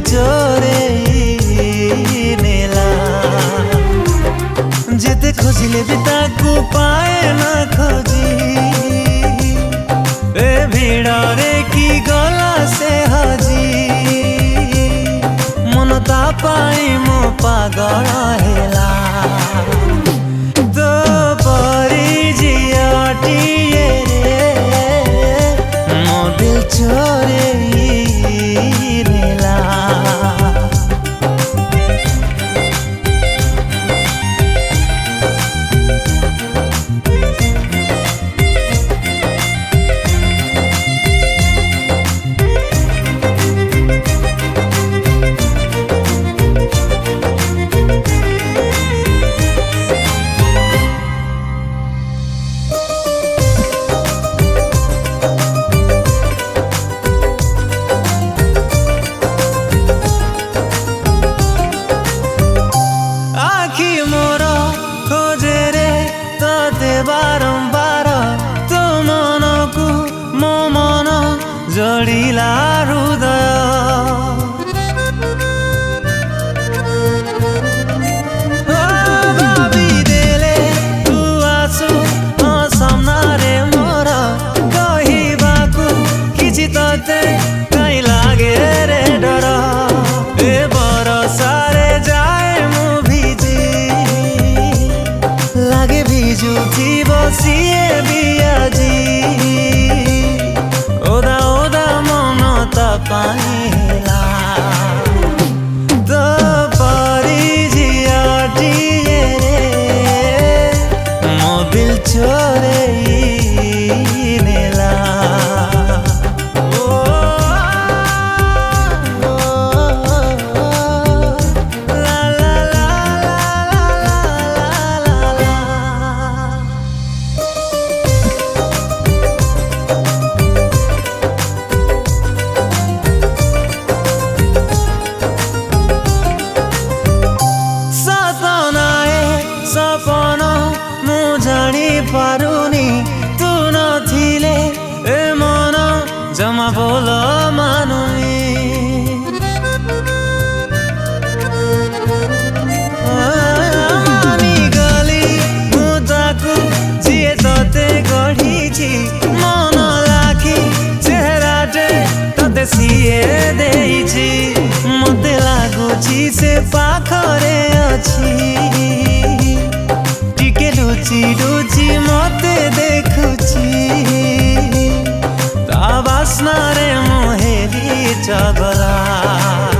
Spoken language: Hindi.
चोरेई नेला जेते खोजिले भी ताकू पाए ना खोजी ए भिड़रे की गला से हजी मन ता पाई मो पागल हेला तो परी जियाटिए रे मो दिल चोरेई नेला। बारंबार तो मन को मो मन जड़िला हृदय भाविदेले तू आसु सामनारे मोर कहिबाकू किछि तते काई लागे रे डर ए बरसारे जाए मु भिजी लागे भिजु बसिए भी आजी ओदा ओदा मन ता पाइला तो परी जियाटिए रे मो दिल चोरेई नेला। सपन मु जानी पारुनी तू नथिले ए मन जमा बोल मानुनी मानी गली मु ताकू जिए तते गढ़ी मन लाखी चेहराटे तते सिए देइछि मते लागुछि से पाखरे अछि लुची लुची मते देखुची ता बास्ना रे मोहेली चगला।